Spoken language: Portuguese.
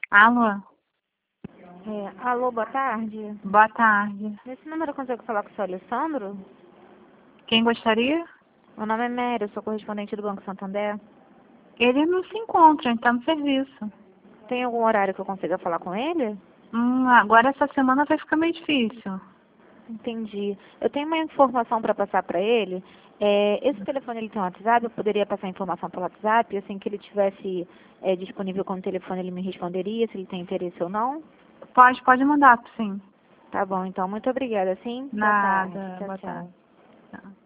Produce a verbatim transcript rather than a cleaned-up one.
Alô? É, alô, boa tarde. Boa tarde. Nesse número eu consigo falar com o seu Alessandro? Quem gostaria? Meu nome é Mary, eu sou correspondente do Banco Santander. Ele não se encontra, ele está no serviço. Tem algum horário que eu consiga falar com ele? Hum, agora essa semana vai ficar meio difícil. Entendi. Eu tenho uma informação para passar para ele. É, esse telefone ele tem um WhatsApp, eu poderia passar a informação pelo WhatsApp, assim que ele tivesse é, disponível com o telefone ele me responderia se ele tem interesse ou não? Pode, pode mandar, sim. Tá bom, então muito obrigada, sim? Boa Nada, tarde. Tchau, boa tchau. tarde. Tá.